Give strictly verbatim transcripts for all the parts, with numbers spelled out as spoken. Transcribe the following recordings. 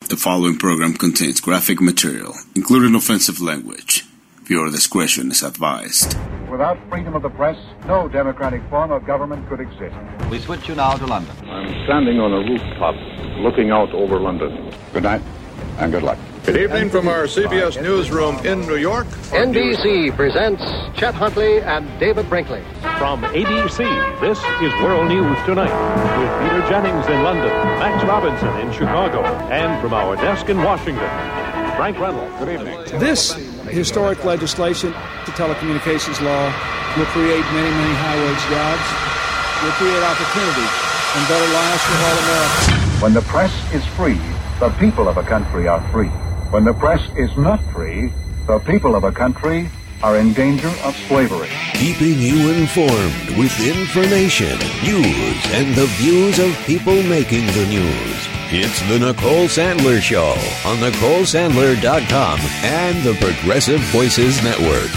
The following program contains graphic material, including offensive language. Viewer discretion is advised. Without freedom of the press, no democratic form of government could exist. We switch you now to London. I'm standing on a rooftop looking out over London. Good night and good luck. Good evening from our C B S newsroom in New York. N B C presents Chet Huntley and David Brinkley. From A B C, this is World News Tonight with Peter Jennings in London, Max Robinson in Chicago, and from our desk in Washington, Frank Reynolds. Good evening. This historic legislation, the telecommunications law, will create many, many high-wage jobs, will create opportunity and better lives for all Americans. When the press is free, the people of a country are free. When the press is not free, the people of a country are in danger of slavery. Keeping you informed with information, news, and the views of people making the news. It's the Nicole Sandler Show on Nicole Sandler dot com and the Progressive Voices Network.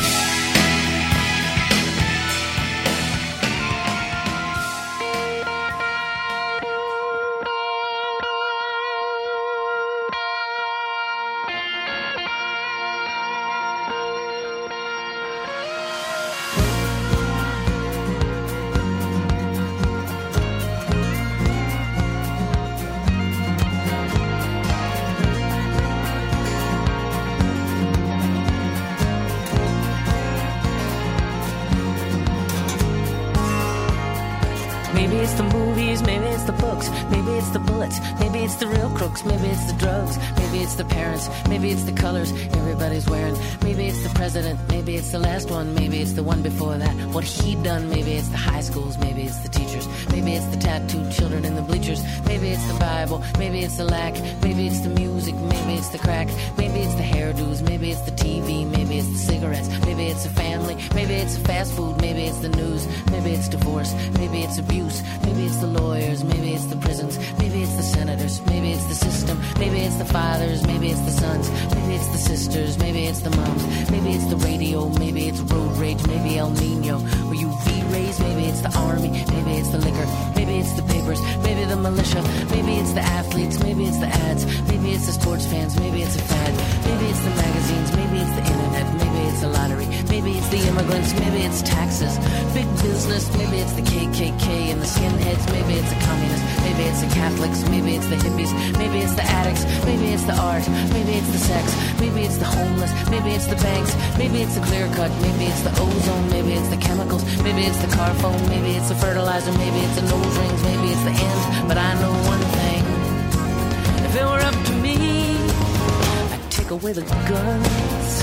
Maybe it's the movies, maybe it's the books, maybe it's the bullets, maybe it's the real crooks, maybe it's the drugs, maybe it's the parents, maybe it's the colors everybody's wearing, maybe it's the president, maybe it's the last one, maybe it's the one before that, what he done, maybe it's the high schools, maybe it's the teachers, maybe it's the tattooed children in the bleachers, maybe it's the Bible, maybe it's the lack, maybe it's the music, maybe it's the crack, maybe it's the hairdos, maybe it's the T V, maybe it's the cigarettes, maybe it's a family, maybe it's fast food, maybe it's the news, maybe it's divorce, maybe it's abuse, maybe it's the lawyers, maybe it's the prisons, maybe it's the senators, maybe it's the system, maybe it's the fathers, maybe it's the sons, maybe it's the sisters, maybe it's the moms, maybe it's the radio, maybe it's road rage, maybe El Nino or U V rays, maybe it's the army, maybe it's the liquor, maybe it's the papers, maybe the militia, maybe it's the athletes, maybe it's the ads, maybe it's the sports fans, maybe it's a fad, maybe it's the magazines, maybe it's the internet, maybe it's the lottery, maybe it's the immigrants, maybe it's taxes, big business, maybe it's the K K K and the skinheads, maybe it's the communists, maybe it's the Catholics, maybe it's the hippies, maybe it's the addicts, maybe it's the art, maybe it's the sex, maybe it's the homeless, maybe it's the banks, maybe it's the clear cut, maybe it's the ozone, maybe it's the chemicals, maybe it's the car phone, maybe it's the fertilizer, maybe it's the nose rings, maybe it's the end, but I know one thing, if it were up to me, I'd take away the guns,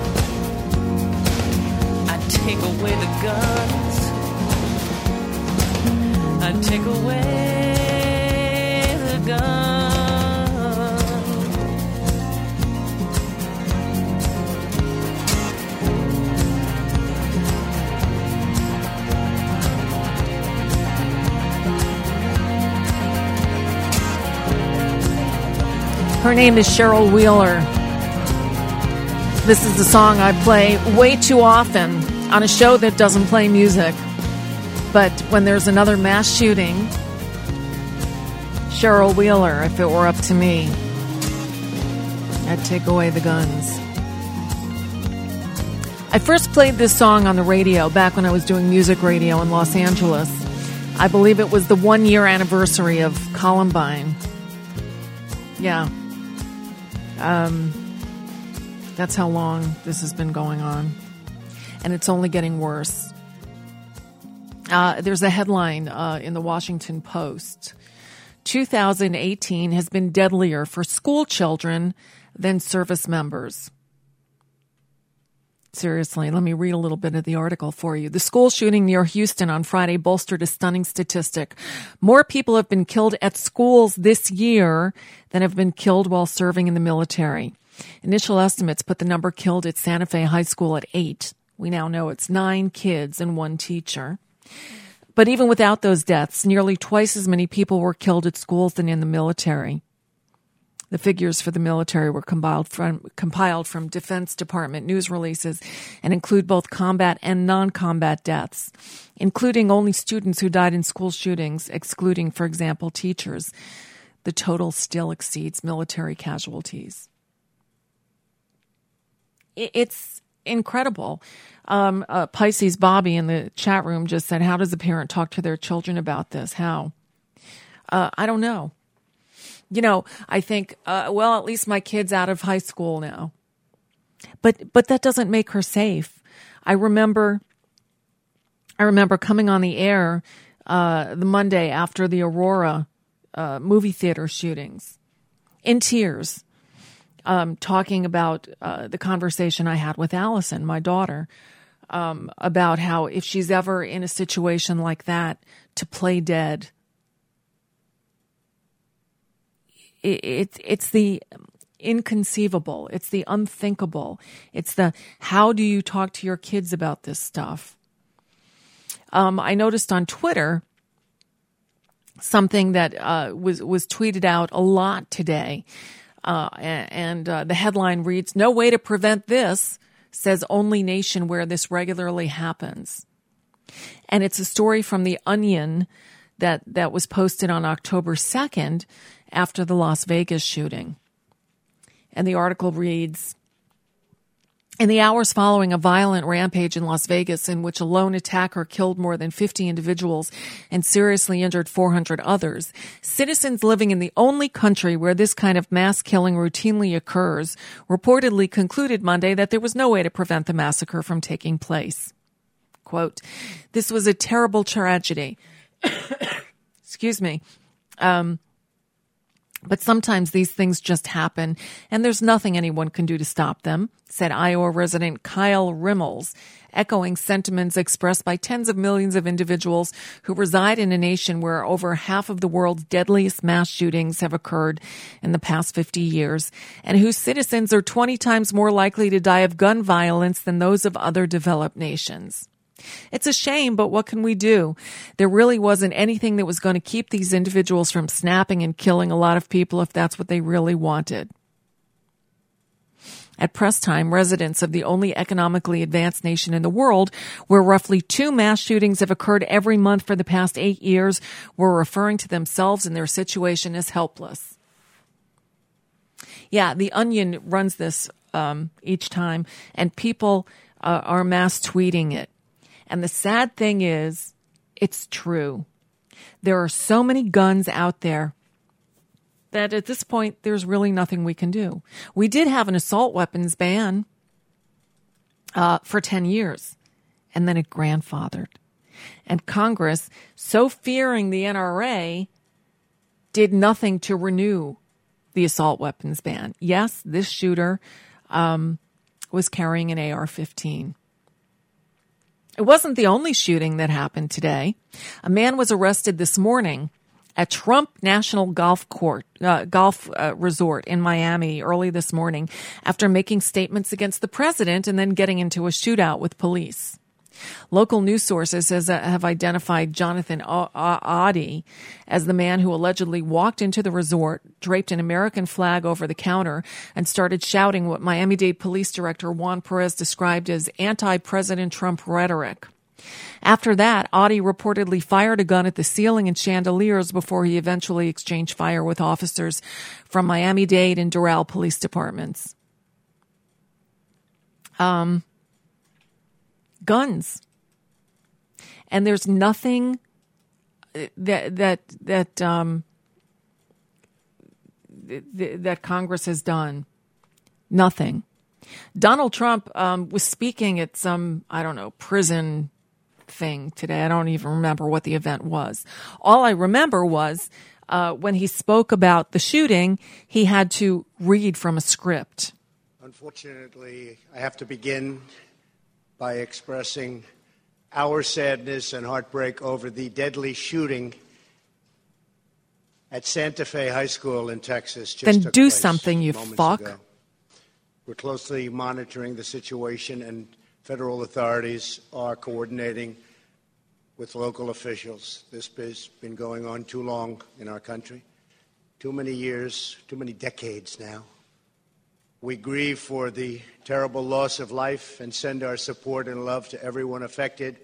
I'd take away the guns, I'd take away the gun. Her name is Cheryl Wheeler. This is the song I play way too often on a show that doesn't play music. But when there's another mass shooting, Cheryl Wheeler, if it were up to me, I'd take away the guns. I first played this song on the radio back when I was doing music radio in Los Angeles. I believe it was the one-year anniversary of Columbine. Yeah. Um, that's how long this has been going on. And it's only getting worse. Uh, there's a headline uh, in the Washington Post. two thousand eighteen has been deadlier for school children than service members. Seriously, let me read a little bit of the article for you. The school shooting near Houston on Friday bolstered a stunning statistic. More people have been killed at schools this year than have been killed while serving in the military. Initial estimates put the number killed at Santa Fe High School at eight. We now know it's nine kids and one teacher. But even without those deaths, nearly twice as many people were killed at schools than in the military. The figures for the military were compiled from, compiled from Defense Department news releases and include both combat and non-combat deaths, including only students who died in school shootings, excluding, for example, teachers. the total still exceeds military casualties. It's incredible. Um, uh, Pisces Bobby in the chat room just said, how does a parent talk to their children about this? How? Uh, I don't know. You know, I think, uh, well, at least my kid's out of high school now. But but that doesn't make her safe. I remember I remember coming on the air uh, the Monday after the Aurora uh, movie theater shootings in tears, um, talking about uh, the conversation I had with Allison, my daughter, um, about how if she's ever in a situation like that, to play dead. It, it, it's the inconceivable. It's the unthinkable. It's the, how do you talk to your kids about this stuff? Um, I noticed on Twitter something that uh, was, was tweeted out a lot today. Uh, and and uh, the headline reads, "No way to prevent this, says only nation where this regularly happens." And it's a story from The Onion that, that was posted on October second after the Las Vegas shooting. And the article reads, "In the hours following a violent rampage in Las Vegas in which a lone attacker killed more than fifty individuals and seriously injured four hundred others, citizens living in the only country where this kind of mass killing routinely occurs reportedly concluded Monday that there was no way to prevent the massacre from taking place. Quote, this was a terrible tragedy." Excuse me. Um, But sometimes these things just happen, and there's nothing anyone can do to stop them, said Iowa resident Kyle Rimmels, echoing sentiments expressed by tens of millions of individuals who reside in a nation where over half of the world's deadliest mass shootings have occurred in the past fifty years, and whose citizens are twenty times more likely to die of gun violence than those of other developed nations. It's a shame, but what can we do? There really wasn't anything that was going to keep these individuals from snapping and killing a lot of people if that's what they really wanted. At press time, residents of the only economically advanced nation in the world, where roughly two mass shootings have occurred every month for the past eight years, were referring to themselves and their situation as helpless. Yeah, The Onion runs this um, each time, and people uh, are mass tweeting it. And the sad thing is, it's true. There are so many guns out there that at this point, there's really nothing we can do. We did have an assault weapons ban uh, for ten years, and then it grandfathered. And Congress, so fearing the N R A, did nothing to renew the assault weapons ban. Yes, this shooter um, was carrying an A R fifteen. It wasn't the only shooting that happened today. A man was arrested this morning at Trump National Golf Court, uh, Golf uh, Resort in Miami early this morning after making statements against the president and then getting into a shootout with police. Local news sources has, uh, have identified Jonathan Audi as the man who allegedly walked into the resort, draped an American flag over the counter, and started shouting what Miami-Dade Police Director Juan Perez described as anti-President Trump rhetoric. After that, Audi reportedly fired a gun at the ceiling and chandeliers before he eventually exchanged fire with officers from Miami-Dade and Doral police departments. Um... Guns. And there's nothing that that that um, th- that Congress has done. Nothing. Donald Trump um, was speaking at some, I don't know, prison thing today. I don't even remember what the event was. All I remember was uh, when he spoke about the shooting, he had to read from a script. Unfortunately, I have to begin by expressing our sadness and heartbreak over the deadly shooting at Santa Fe High School in Texas. Just then took do place something, you fuck. Ago. We're closely monitoring the situation, and federal authorities are coordinating with local officials. This has been going on too long in our country, too many years, too many decades now. We grieve for the terrible loss of life and send our support and love to everyone affected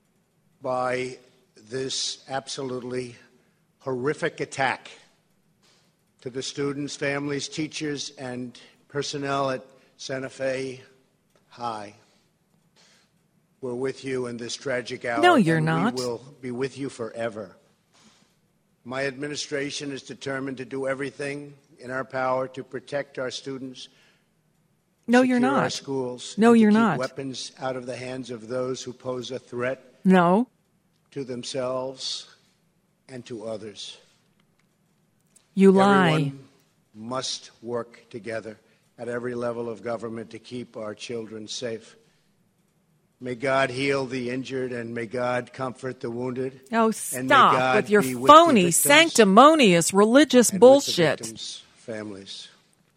by this absolutely horrific attack To the students, families, teachers, and personnel at Santa Fe High, we're with you in this tragic hour. No, you're and not. We will be with you forever. My administration is determined to do everything in our power to protect our students. No, you're secure not. Our schools. No, and to you're keep not. Weapons out of the hands of those who pose a threat. No. To themselves and to others. You lie. Everyone must work together at every level of government to keep our children safe. May God heal the injured and may God comfort the wounded. Oh, and stop with your with phony, sanctimonious religious bullshit. With the victims' families.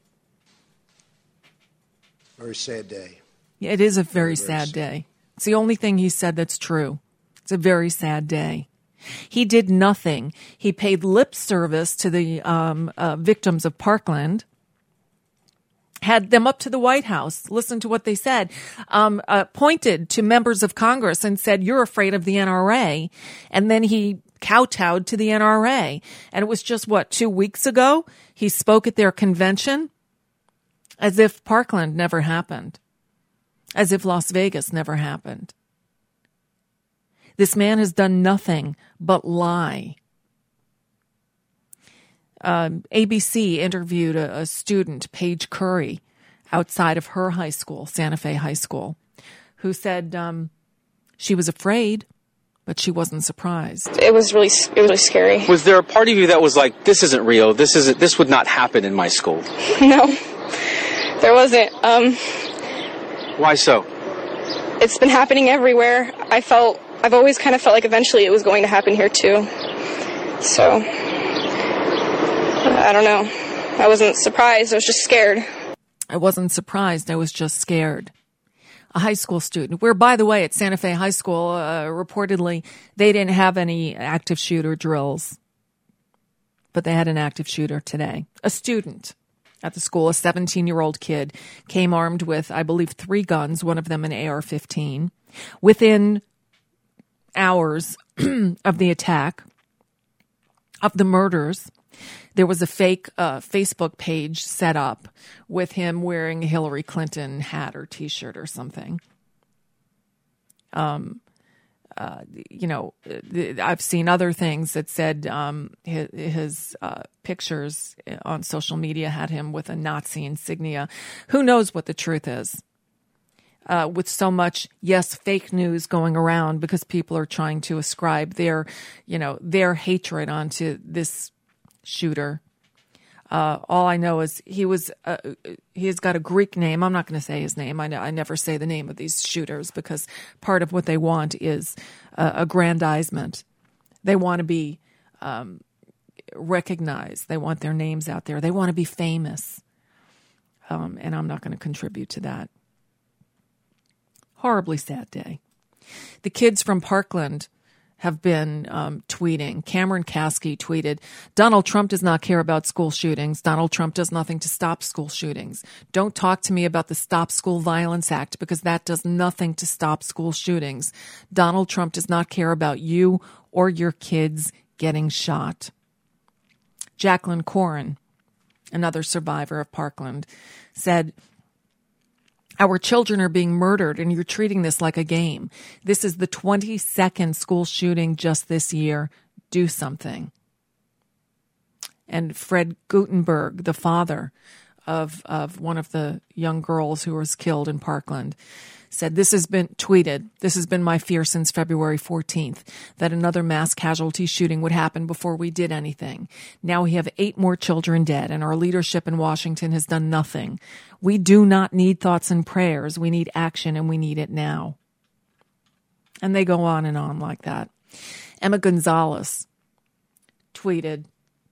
Very sad day. Yeah, it is a very, very sad, sad day. It's the only thing he said that's true. It's a very sad day. He did nothing. He paid lip service to the um, uh, victims of Parkland, had them up to the White House, listened to what they said, um, uh, pointed to members of Congress and said, you're afraid of the N R A. And then he kowtowed to the N R A. And it was just, what, two weeks ago? He spoke at their convention as if Parkland never happened, as if Las Vegas never happened. This man has done nothing but lie. Um, A B C interviewed a, a student, Paige Curry, outside of her high school, Santa Fe High School, who said um, she was afraid, but she wasn't surprised. It was really, it was really scary. Was there a part of you that was like, "This isn't real. This isn't. This would not happen in my school"? No, there wasn't. Um, Why so? It's been happening everywhere. I felt. I've always kind of felt like eventually it was going to happen here too. So, I don't know. I wasn't surprised. I was just scared. I wasn't surprised. I was just scared. A high school student, where, by the way, at Santa Fe High School, uh, reportedly, they didn't have any active shooter drills. But they had an active shooter today. A student at the school, a seventeen-year-old kid, came armed with, I believe, three guns, one of them an A R fifteen. Within hours of the attack, of the murders, there was a fake uh, Facebook page set up with him wearing a Hillary Clinton hat or T-shirt or something. Um, uh, you know, I've seen other things that said um, his, his uh, pictures on social media had him with a Nazi insignia. Who knows what the truth is? Uh, with so much, yes, fake news going around because people are trying to ascribe their, you know, their hatred onto this shooter. Uh, all I know is he was, uh, he has got a Greek name. I'm not going to say his name. I, know, I never say the name of these shooters because part of what they want is uh, aggrandizement. They want to be um, recognized. They want their names out there. They want to be famous. Um, and I'm not going to contribute to that. Horribly sad day. The kids from Parkland have been um, tweeting. Cameron Kasky tweeted, Donald Trump does not care about school shootings. Donald Trump does nothing to stop school shootings. Don't talk to me about the Stop School Violence Act because that does nothing to stop school shootings. Donald Trump does not care about you or your kids getting shot. Jacqueline Corin, another survivor of Parkland, said, our children are being murdered, and you're treating this like a game. This is the twenty-second school shooting just this year. Do something. And Fred Gutenberg, the father of of one of the young girls who was killed in Parkland, said, this has been tweeted, this has been my fear since February fourteenth, that another mass casualty shooting would happen before we did anything. Now we have eight more children dead, and our leadership in Washington has done nothing. We do not need thoughts and prayers. We need action, and we need it now. And they go on and on like that. Emma Gonzalez tweeted,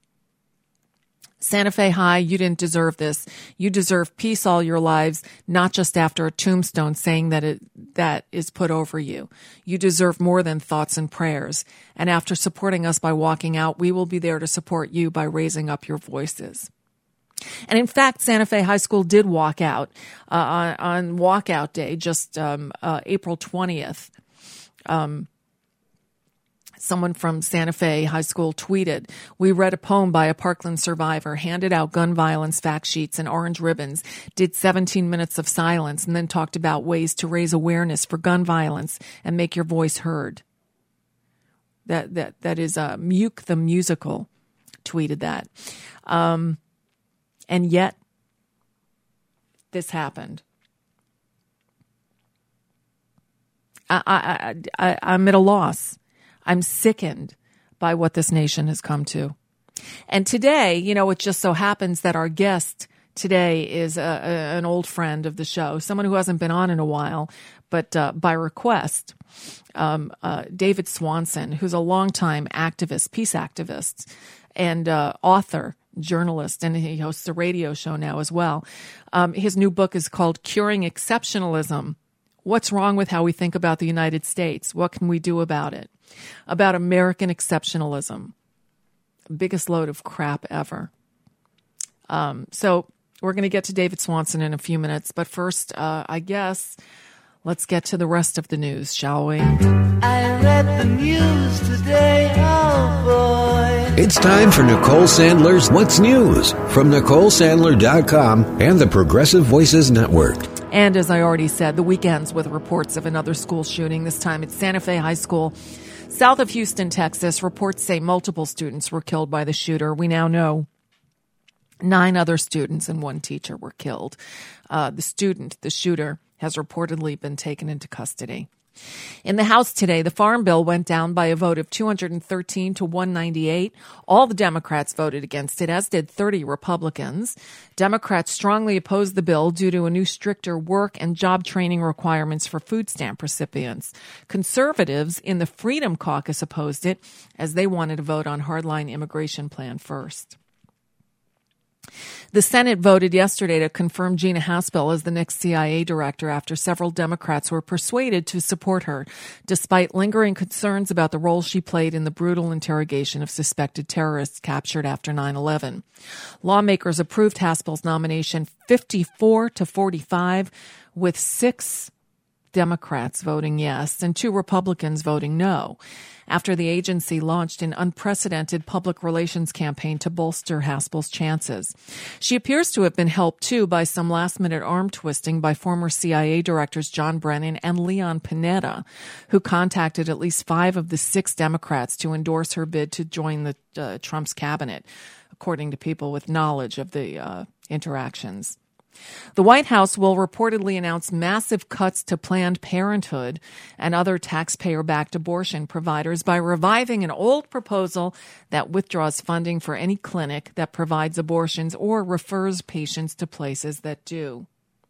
Santa Fe High, you didn't deserve this. You deserve peace all your lives, not just after a tombstone saying that it that is put over you. You deserve more than thoughts and prayers. And after supporting us by walking out, we will be there to support you by raising up your voices. And in fact, Santa Fe High School did walk out uh, on, on walkout day, just um, uh, April twentieth. Um, Someone from Santa Fe High School tweeted, "We read a poem by a Parkland survivor, handed out gun violence fact sheets and orange ribbons, did seventeen minutes of silence, and then talked about ways to raise awareness for gun violence and make your voice heard." That that that is uh, Muke the Musical tweeted that. Um, and yet, this happened. I, I, I, I'm at a loss. I'm sickened by what this nation has come to. And today, you know, it just so happens that our guest today is a, a, an old friend of the show, someone who hasn't been on in a while, but uh, by request, um, uh, David Swanson, who's a longtime activist, peace activist, and uh, author, journalist, and he hosts a radio show now as well. Um, his new book is called Curing Exceptionalism. What's wrong with how we think about the United States? What can we do about it? About American exceptionalism. Biggest load of crap ever. Um, so we're going to get to David Swanson in a few minutes. But first, uh, I guess, let's get to the rest of the news, shall we? I read the news today, oh boy. It's time for Nicole Sandler's What's News from Nicole Sandler dot com and the Progressive Voices Network. And as I already said, the weekends with reports of another school shooting, this time at Santa Fe High School, south of Houston, Texas. Reports say multiple students were killed by the shooter. We now know nine other students and one teacher were killed. Uh, the student, the shooter, has reportedly been taken into custody. In the House today, the Farm Bill went down by a vote of two hundred thirteen to one ninety-eight. All the Democrats voted against it, as did thirty Republicans. Democrats strongly opposed the bill due to a new stricter work and job training requirements for food stamp recipients. Conservatives in the Freedom Caucus opposed it, as they wanted to vote on hardline immigration plan first. The Senate voted yesterday to confirm Gina Haspel as the next C I A director after several Democrats were persuaded to support her, despite lingering concerns about the role she played in the brutal interrogation of suspected terrorists captured after nine eleven. Lawmakers approved Haspel's nomination fifty-four to forty-five, with six Democrats voting yes and two Republicans voting no, after the agency launched an unprecedented public relations campaign to bolster Haspel's chances. She appears to have been helped, too, by some last-minute arm twisting by former C I A directors John Brennan and Leon Panetta, who contacted at least five of the six Democrats to endorse her bid to join the uh, Trump's cabinet, according to people with knowledge of the uh, interactions. The White House will reportedly announce massive cuts to Planned Parenthood and other taxpayer-backed abortion providers by reviving an old proposal that withdraws funding for any clinic that provides abortions or refers patients to places that do.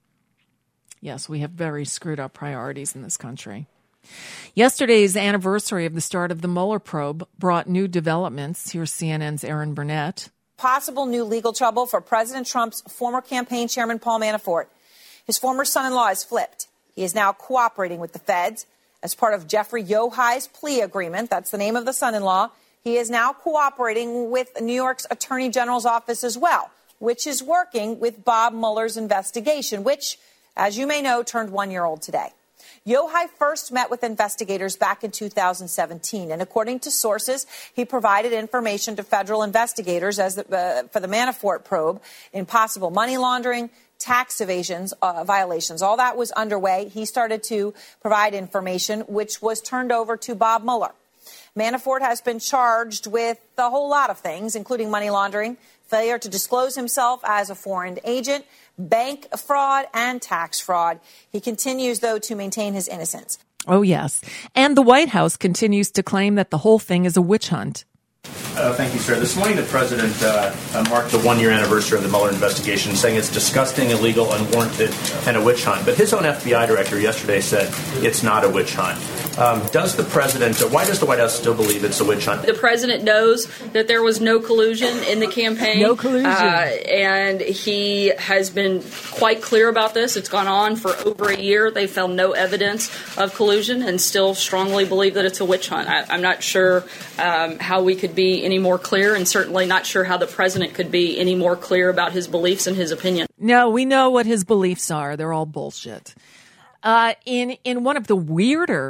Yes, we have very screwed up priorities in this country. Yesterday's anniversary of the start of the Mueller probe brought new developments. Here's C N N's Erin Burnett. Possible new legal trouble for President Trump's former campaign chairman, Paul Manafort. His former son-in-law is flipped. He is now cooperating with the feds as part of Jeffrey Yohai's plea agreement. That's the name of the son-in-law. He is now cooperating with New York's Attorney General's office as well, which is working with Bob Mueller's investigation, which, as you may know, turned one year old today. Yohai first met with investigators back in two thousand seventeen, and according to sources, he provided information to federal investigators as the, uh, for the Manafort probe in possible money laundering, tax evasions, uh, violations. All that was underway. He started to provide information, which was turned over to Bob Mueller. Manafort has been charged with a whole lot of things, including money laundering, failure to disclose himself as a foreign agent, bank fraud, and tax fraud. He continues, though, to maintain his innocence. Oh, yes. And the White House continues to claim that the whole thing is a witch hunt. Uh, thank you, sir. This morning, the president uh, uh, marked the one-year anniversary of the Mueller investigation, saying it's disgusting, illegal, unwarranted, and a witch hunt. But his own F B I director yesterday said it's not a witch hunt. Um, does the president, uh, why does the White House still believe it's a witch hunt? The president knows that there was no collusion in the campaign. No collusion. Uh, and he has been quite clear about this. It's gone on for over a year. They found no evidence of collusion and still strongly believe that it's a witch hunt. I, I'm not sure um, how we could be any more clear, and certainly not sure how the president could be any more clear about his beliefs and his opinion. No, we know what his beliefs are. They're all bullshit. Uh, in, in one of the weirder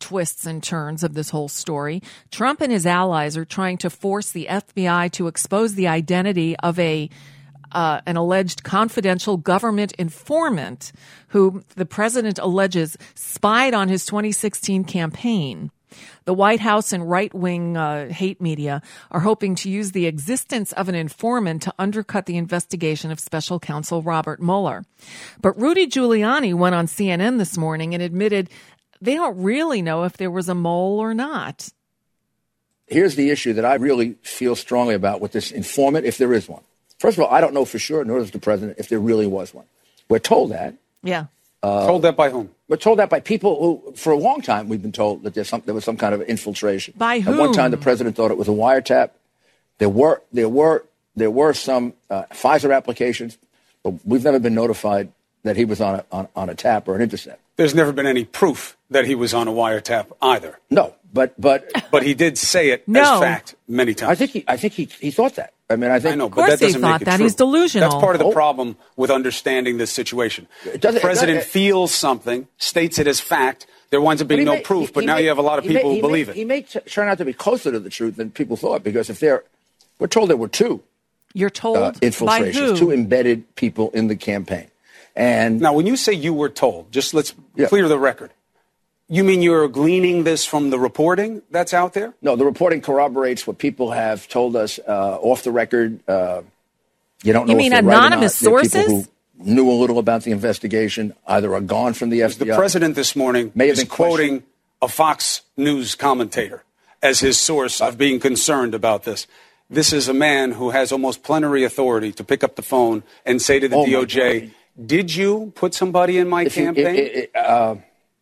twists and turns of this whole story. Trump and his allies are trying to force the F B I to expose the identity of a uh, an alleged confidential government informant who the president alleges spied on his twenty sixteen campaign. The White House and right-wing uh, hate media are hoping to use the existence of an informant to undercut the investigation of special counsel Robert Mueller. But Rudy Giuliani went on C N N this morning and admitted they don't really know if there was a mole or not. Here's the issue that I really feel strongly about with this informant, if there is one. First of all, I don't know for sure, nor does the president, if there really was one. We're told that. Yeah. Uh, told that by whom? We're told that by people who, for a long time, we've been told that there's some, there was some kind of infiltration. By whom? At one time, the president thought it was a wiretap. There were there were there were some uh, Pfizer applications, but we've never been notified that he was on a on, on a tap or an intercept. There's never been any proof that he was on a wiretap either. No, but but but he did say it no. as fact many times. I think he I think he he thought that. I mean, I think. I know, of course but that doesn't they thought make it that. true. He's delusional. That's part of the Oh. problem with understanding this situation. It doesn't- the president it doesn't- feels something, states it as fact. There winds up But being he no may- proof, he- but he now may- you have a lot of he may- people he who believe may, it. He may t- turn out to be closer to the truth than people thought, because if there, we're told there were two You're told uh, infiltrations, by who? two embedded people in the campaign. And Now, when you say you were told, just let's Yeah. clear the record. You mean you're gleaning this from the reporting that's out there? no, the reporting corroborates what people have told us uh, off the record. Uh, you don't know You if mean they're right or anonymous not. There are people sources? who knew a little about the investigation, either are gone from the F B I. The president this morning May have is been quoting a Fox News commentator as his source of being concerned about this. This is a man who has almost plenary authority to pick up the phone and say to the Oh, my D O J, did you put somebody in my If you- campaign? it- it- uh,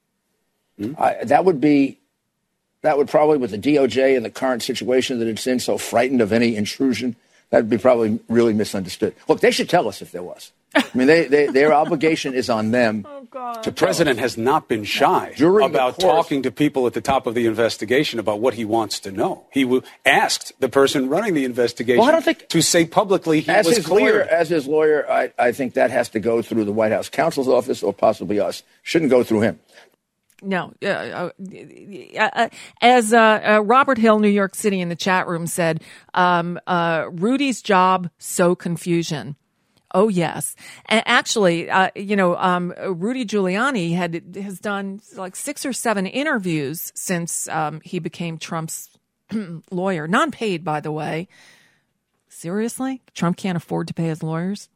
I, that would be, that would probably, with the D O J and the current situation that it's in, so frightened of any intrusion, that would be probably really misunderstood. Look, they should tell us if there was. I mean, they, they, their obligation is on them. The president has not been shy During the about course- talking to people at the top of the investigation about what he wants to know. He w- asked the person running the investigation Well, I don't think- to say publicly he As was his cleared. lawyer, as his lawyer, I, I think that has to go through the White House counsel's office or possibly us. Shouldn't go through him. No. Uh, uh, uh, as uh, uh, Robert Hill, New York City, in the chat room said, um, uh, Rudy's job, so confusion. Oh, yes. And actually, uh, you know, um, Rudy Giuliani had has done like six or seven interviews since um, he became Trump's lawyer. Non-paid, by the way. Seriously? Trump can't afford to pay his lawyers?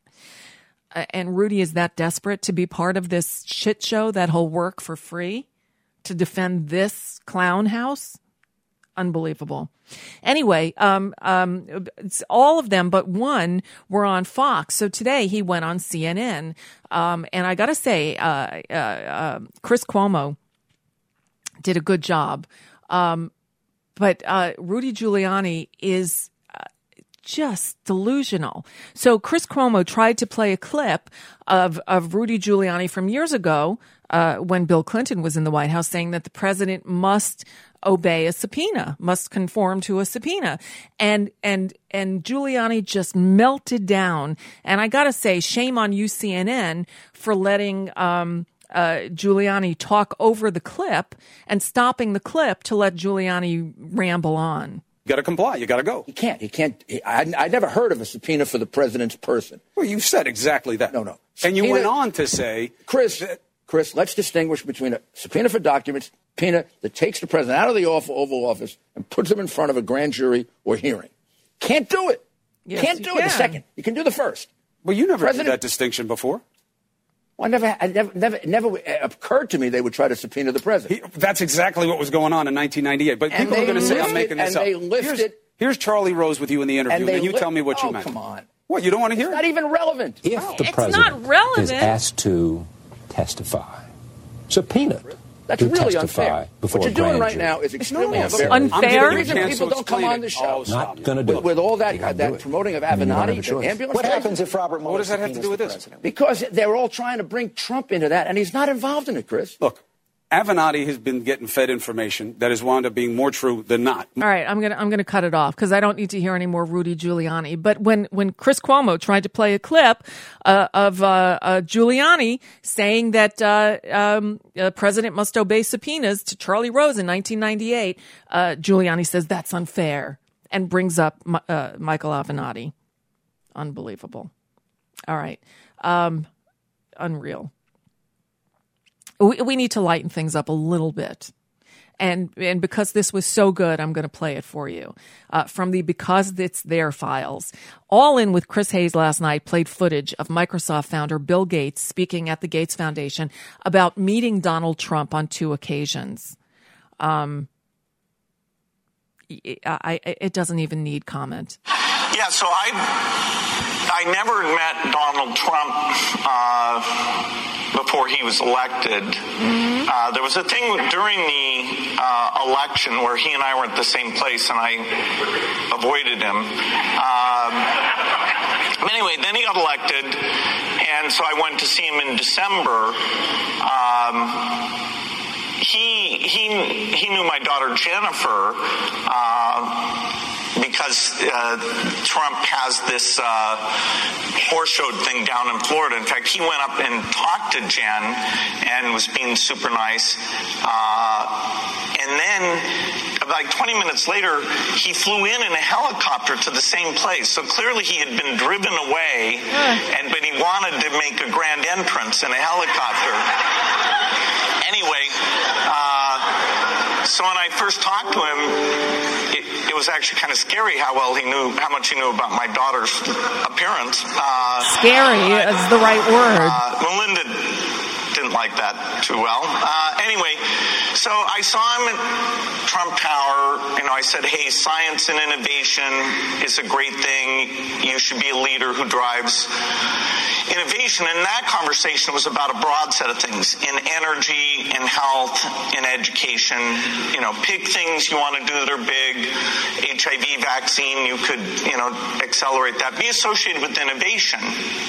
Uh, and Rudy is that desperate to be part of this shit show that he'll work for free to defend this clown house? Unbelievable. Anyway, um, um, it's all of them but one were on Fox. So today he went on C N N. Um, and I got to say, uh, uh, uh, Chris Cuomo did a good job. Um, but uh, Rudy Giuliani is just delusional. So Chris Cuomo tried to play a clip of, of Rudy Giuliani from years ago uh, when Bill Clinton was in the White House, saying that the president must obey a subpoena, must conform to a subpoena. And and and Giuliani just melted down. And I got to say, shame on you, C N N, for letting um, uh, Giuliani talk over the clip and stopping the clip to let Giuliani ramble on. You got to comply. You got to go. He can't. He can't. He, I, I never heard of a subpoena for the president's person. Well, you said exactly that. No, no. And you Subpoena- went on to say, Chris, Chris, let's distinguish between a subpoena for documents, subpoena that takes the president out of the Oval Office and puts him in front of a grand jury or hearing. Can't do it. Yes, Can't you do it. The can. second. You can do the first. well, you never President- did that distinction before. Well, I never, I never, never, it never occurred to me they would try to subpoena the president. He, that's exactly what was going on in nineteen ninety-eight. But And people are they going to say I'm lifted- making this and up. they lifted- here's, here's Charlie Rose with you in the interview, and, they then you li- tell me what you oh, meant. come on. What, you don't want to hear It's it? not even relevant. If the It's president not relevant. is asked to testify, subpoenaed That's to really testify unfair. before What a you're doing grand right jury. now is extremely not unfair. Unfair? The I'm reason giving you a people chance don't to come explain on it. the show. Oh, stop. Not going to do With, it. with all You that, gotta that do it. promoting of I mean, you don't have a Avenatti, choice. ambulance What drivers, happens if Robert Mueller What does that have to subpoenas do with the this? president? because they're all trying to bring Trump into that, and he's not involved in it, Chris. Look, Avenatti has been getting fed information that has wound up being more true than not. All right, I'm gonna I'm gonna cut it off because I don't need to hear any more Rudy Giuliani. But when when Chris Cuomo tried to play a clip uh, of uh, uh, Giuliani saying that uh, um, a president must obey subpoenas to Charlie Rose in nineteen ninety-eight, uh, Giuliani says that's unfair and brings up uh, Michael Avenatti. Unbelievable. All right, um, unreal. We, we need to lighten things up a little bit. And and because this was so good, I'm going to play it for you. Uh, from the Because It's There files. All In with Chris Hayes last night played footage of Microsoft founder Bill Gates speaking at the Gates Foundation about meeting Donald Trump on two occasions. Um, I, I, it doesn't even need comment. Yeah, so I I never met Donald Trump uh, before he was elected. Mm-hmm. Uh, there was a thing during the uh, election where he and I were at the same place, and I avoided him. Um, anyway, then he got elected, and so I went to see him in December. Um, he he he knew my daughter Jennifer. Uh, Because uh, Trump has this uh, horse show thing down in Florida. In fact, he went up and talked to Jen and was being super nice. Uh, and then, like twenty minutes later, he flew in in a helicopter to the same place. So clearly he had been driven away, and but he wanted to make a grand entrance in a helicopter. Anyway, uh, so when I first talked to him, it, it was actually kind of scary how well he knew, how much he knew about my daughter's appearance. Uh, scary uh, is the right word. Uh, Melinda didn't like that too well. Uh, anyway, so I saw him at Trump Tower. You know, I said, hey, science and innovation is a great thing. You should be a leader who drives innovation. And that conversation was about a broad set of things in energy, in health, in education. You know, pick things you want to do that are big. H I V vaccine, you could, you know, accelerate that. Be associated with innovation.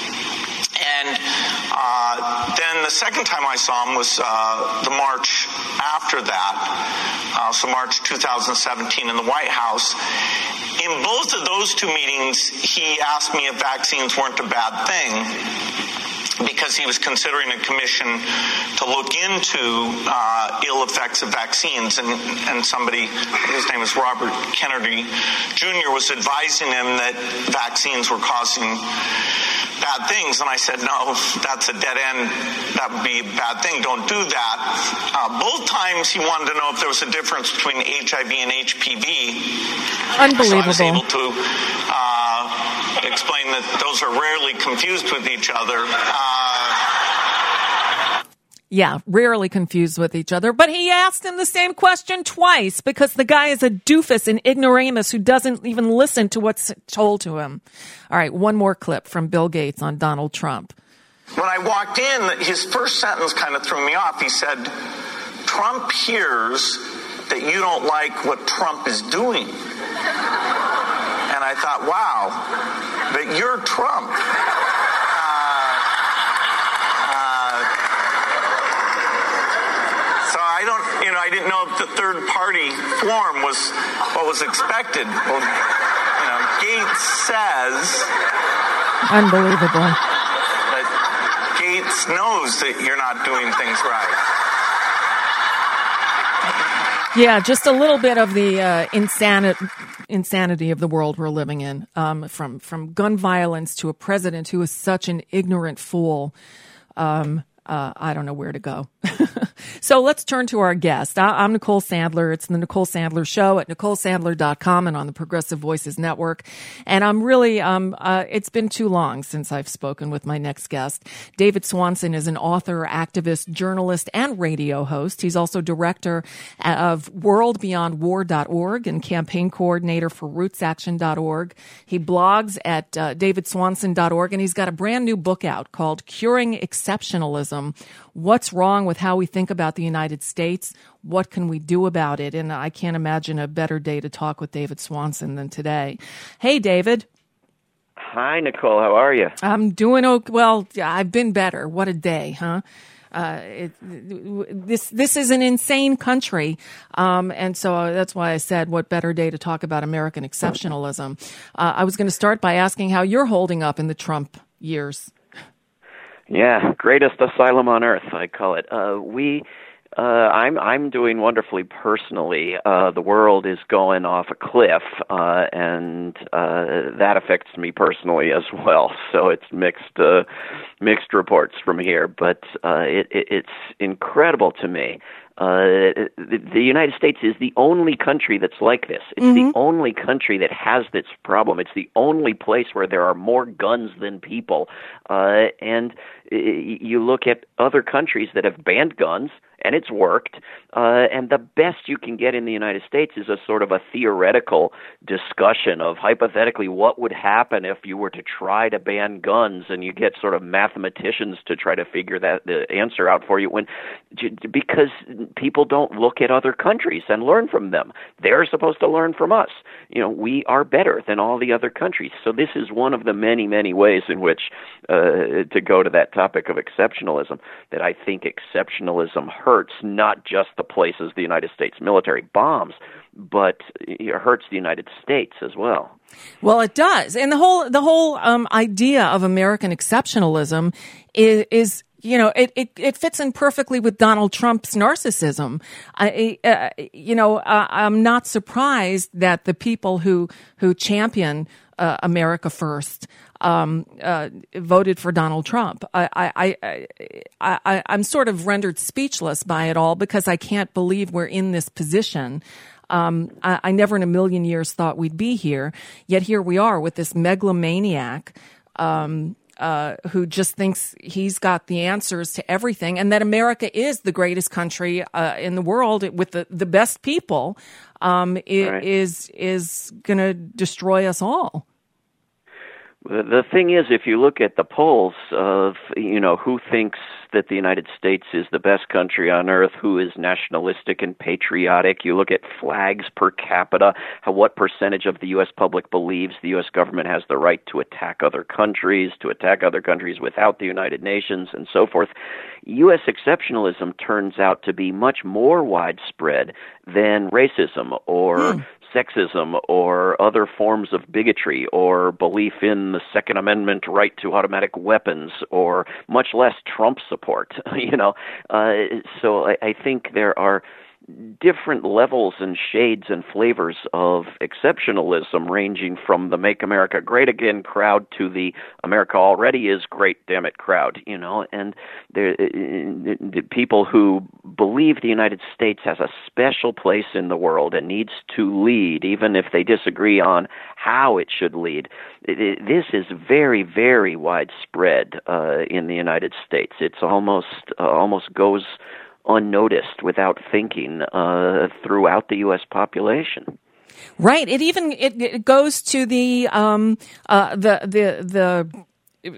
And uh, then the second time I saw him was uh, the March after that, uh, so March two thousand seventeen in the White House. In both of those two meetings, he asked me if vaccines weren't a bad thing, because he was considering a commission to look into uh, ill effects of vaccines. And, and somebody, his name is Robert Kennedy Junior, was advising him that vaccines were causing bad things. And I said, no, that's a dead end. That would be a bad thing. Don't do that. Uh, both times he wanted to know if there was a difference between H I V and H P V. Unbelievable. So I was able to uh, explain that those are rarely confused with each other. Uh, Yeah, rarely confused with each other. But he asked him the same question twice because the guy is a doofus, an ignoramus who doesn't even listen to what's told to him. All right, one more clip from Bill Gates on Donald Trump. When I walked in, his first sentence kind of threw me off. He said, Trump hears that you don't like what Trump is doing. And I thought, wow, but you're Trump. I don't, you know, I didn't know if the third party form was what was expected. Well, you know, Gates says. Unbelievable. That Gates knows that you're not doing things right. Yeah, just a little bit of the uh, insanity, insanity of the world we're living in, um, from from gun violence to a president who is such an ignorant fool. Um, Uh, I don't know where to go. So let's turn to our guest. I- I'm Nicole Sandler. It's the Nicole Sandler Show at nicole sandler dot com and on the Progressive Voices Network. And I'm really, um, uh, it's been too long since I've spoken with my next guest. David Swanson is an author, activist, journalist, and radio host. He's also director of world beyond war dot org and campaign coordinator for roots action dot org. He blogs at uh, david swanson dot org, and he's got a brand new book out called Curing Exceptionalism. What's wrong with how we think about the United States? What can we do about it? And I can't imagine a better day to talk with David Swanson than today. Hey, David. Hi, Nicole. How are you? I'm doing okay. Well, I've been better. What a day, huh? Uh, it, this this is an insane country, um, and so that's why I said, what better day to talk about American exceptionalism? Uh, I was going to start by asking how you're holding up in the Trump years. Yeah, greatest asylum on earth, I call it. Uh, we, uh, I'm, I'm doing wonderfully personally. Uh, the world is going off a cliff, uh, and uh, that affects me personally as well. So it's mixed, uh, mixed reports from here. But uh, it, it, it's incredible to me. Uh, the, the United States is the only country that's like this. It's mm-hmm. the only country that has this problem. It's the only place where there are more guns than people. Uh, and uh, you look at other countries that have banned guns, and it's worked. Uh, and the best you can get in the United States is a sort of a theoretical discussion of hypothetically what would happen if you were to try to ban guns, and you get sort of mathematicians to try to figure that the answer out for you. When because people don't look at other countries and learn from them. They're supposed to learn from us. You know, we are better than all the other countries. So this is one of the many, many ways in which, uh, to go to that topic of exceptionalism, that I think exceptionalism hurts not just the places the United States military bombs, but it hurts the United States as well. Well, it does. And the whole the whole um, idea of American exceptionalism is, is you know, it, it, it fits in perfectly with Donald Trump's narcissism. I, uh, you know, uh, I'm not surprised that the people who who champion uh, America First um, uh, voted for Donald Trump. I, I, I, I, I'm sort of rendered speechless by it all because I can't believe we're in this position. Um, I, I never in a million years thought we'd be here, yet here we are with this megalomaniac. Um, Uh, who just thinks he's got the answers to everything, and that America is the greatest country uh, in the world with the, the best people, um, it, right. is is going to destroy us all. The thing is, if you look at the polls of, you know, who thinks that the United States is the best country on earth, who is nationalistic and patriotic, you look at flags per capita, how what percentage of the U S public believes the U S government has the right to attack other countries, to attack other countries without the United Nations, and so forth. U S exceptionalism turns out to be much more widespread than racism or mm. sexism or other forms of bigotry or belief in the Second Amendment right to automatic weapons or much less Trump support, you know. Uh, so I, I think there are different levels and shades and flavors of exceptionalism, ranging from the Make America Great Again crowd to the America already is great, damn it crowd, you know, and there, the people who believe the United States has a special place in the world and needs to lead, even if they disagree on how it should lead. This is very, very widespread uh, in the United States. It's almost, uh, almost goes unnoticed without thinking uh, throughout the U S population. Right. It even it, it goes to the um, uh, the the the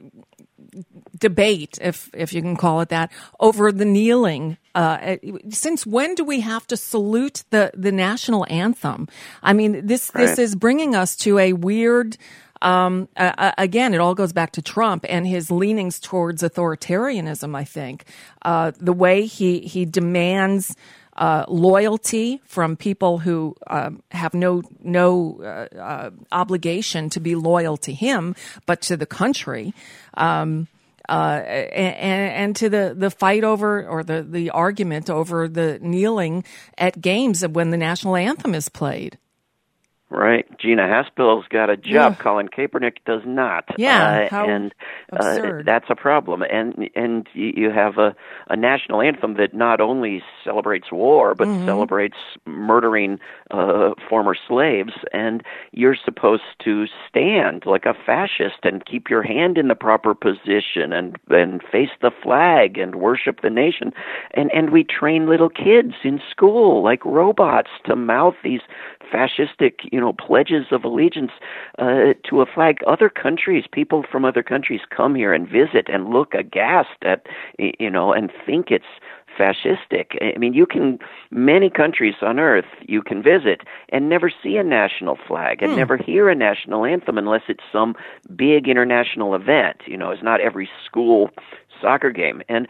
debate, if if you can call it that, over the kneeling. Uh, since when do we have to salute the the national anthem? I mean, this right. this is bringing us to a weird. Um, uh, again, it all goes back to Trump and his leanings towards authoritarianism, I think. Uh, the way he, he demands uh, loyalty from people who uh, have no no uh, uh, obligation to be loyal to him, but to the country. Um, uh, and, and to the, the fight over, or the, the argument over the kneeling at games when the national anthem is played. Right. Gina Haspel's got a job. Yeah. Colin Kaepernick does not. Yeah. Uh, how and absurd. Uh, that's a problem. And and you have a, a national anthem that not only celebrates war, but mm-hmm. celebrates murdering uh, former slaves. And you're supposed to stand like a fascist and keep your hand in the proper position and, and face the flag and worship the nation. And, and we train little kids in school like robots to mouth these fascistic, you know, pledges of allegiance uh, to a flag. Other countries, people from other countries come here and visit and look aghast at, you know, and think it's fascistic. I mean, you can, many countries on earth you can visit and never see a national flag and Hmm. never hear a national anthem unless it's some big international event. You know, it's not every school soccer game, and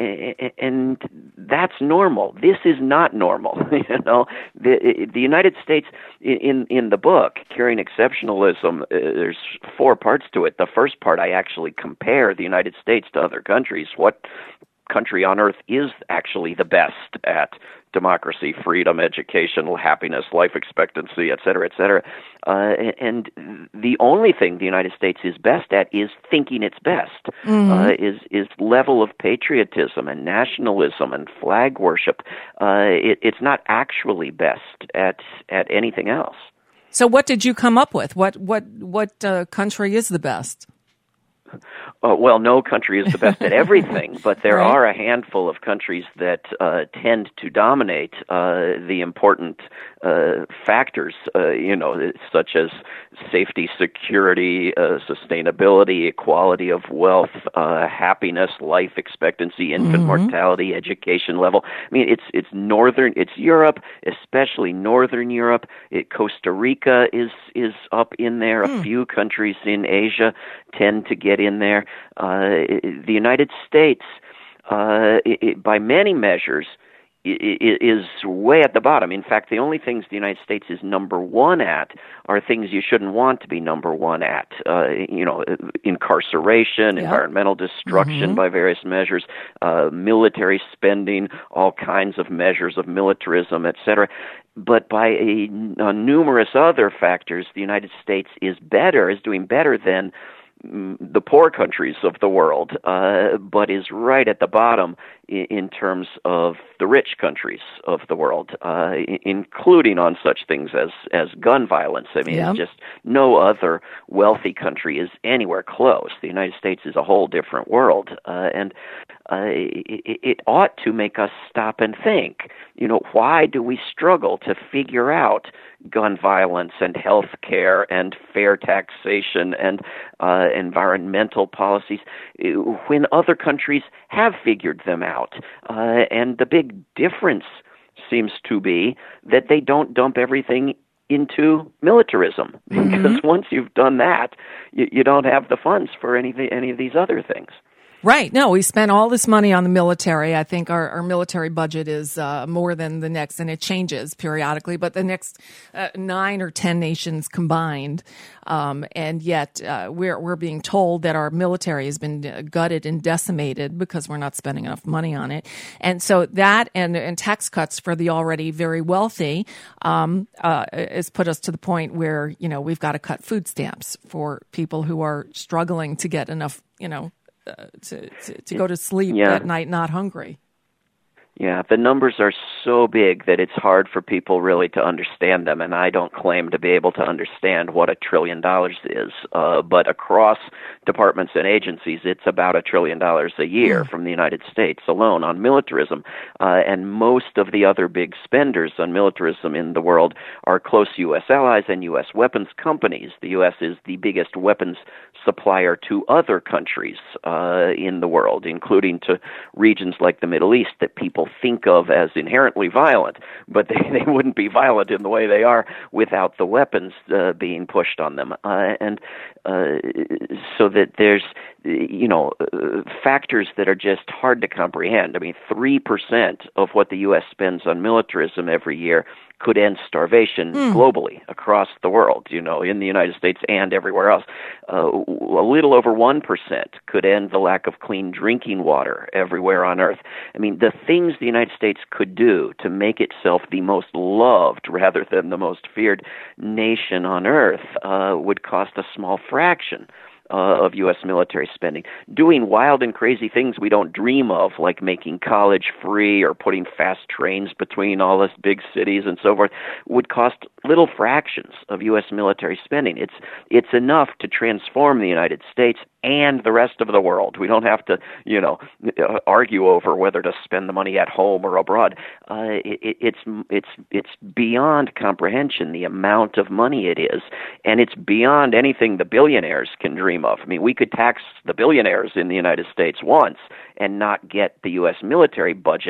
and that's normal. This is not normal. You know, the the United States in in the book, Curing Exceptionalism, uh, there's four parts to it. The first part, I actually compare the United States to other countries. What country on earth is actually the best at democracy, freedom, education, happiness, life expectancy, et cetera, et cetera. Uh, and the only thing the United States is best at is thinking it's best, Mhm. uh, is is level of patriotism and nationalism and flag worship. Uh, it, it's not actually best at at anything else. So what did you come up with? What what what uh, country is the best? Uh, well, no country is the best at everything, but there Right. are a handful of countries that uh, tend to dominate uh, the important uh, factors, uh, you know, such as safety, security, uh, sustainability, equality of wealth, uh, happiness, life expectancy, infant Mhm. mortality, education level. I mean, it's it's northern, it's Europe, especially northern Europe. It, Costa Rica is is up in there. A few countries in Asia tend to get in there. Uh, the United States, uh, it, it, by many measures, i- is way at the bottom. In fact, the only things the United States is number one at are things you shouldn't want to be number one at. Uh, you know, incarceration, Yeah. environmental destruction Mhm. by various measures, uh, military spending, all kinds of measures of militarism, et cetera. But by a, a numerous other factors, the United States is better, is doing better than mm, the poor countries of the world, uh, but is right at the bottom in, in terms of the rich countries of the world, uh, I- including on such things as, as gun violence. I mean, Yeah. it's just no other wealthy country is anywhere close. The United States is a whole different world, uh, and uh, it, it ought to make us stop and think. You know, why do we struggle to figure out gun violence and health care and fair taxation and uh, environmental policies uh, when other countries have figured them out? Uh, and the big difference seems to be that they don't dump everything into militarism, because once you've done that, you, you don't have the funds for any of the, any of these other things. Right. No, we spent all this money on the military. I think our, our military budget is uh, more than the next, and it changes periodically, but the next uh, nine or ten nations combined. Um, and yet uh, we're we're being told that our military has been gutted and decimated because we're not spending enough money on it. And so that and, and tax cuts for the already very wealthy um, uh, has put us to the point where, you know, we've got to cut food stamps for people who are struggling to get enough, you know, Uh, to, to to go to sleep Yeah. at night not hungry. Yeah, the numbers are so big that it's hard for people really to understand them, and I don't claim to be able to understand what a trillion dollars is. Uh, but across departments and agencies, it's about a trillion dollars a year from the United States alone on militarism. Uh, and most of the other big spenders on militarism in the world are close U S allies and U S weapons companies. The U S is the biggest weapons supplier to other countries uh, in the world, including to regions like the Middle East that people think of as inherently violent, but they, they wouldn't be violent in the way they are without the weapons uh, being pushed on them. Uh, and uh, so that there's, you know, uh, factors that are just hard to comprehend. I mean, three percent of what the U S spends on militarism every year could end starvation Mm. globally across the world, you know, in the United States and everywhere else. Uh, a little over one percent could end the lack of clean drinking water everywhere on earth. I mean, the things the United States could do to make itself the most loved rather than the most feared nation on earth uh, would cost a small fraction Uh, of U S military spending. Doing wild and crazy things we don't dream of, like making college free or putting fast trains between all us big cities and so forth, would cost little fractions of U S military spending. It's it's enough to transform the United States and the rest of the world. We don't have to, you know, argue over whether to spend the money at home or abroad. Uh, it, it's it's it's beyond comprehension the amount of money it is, and it's beyond anything the billionaires can dream of. I mean, we could tax the billionaires in the United States once and not get the U S military budget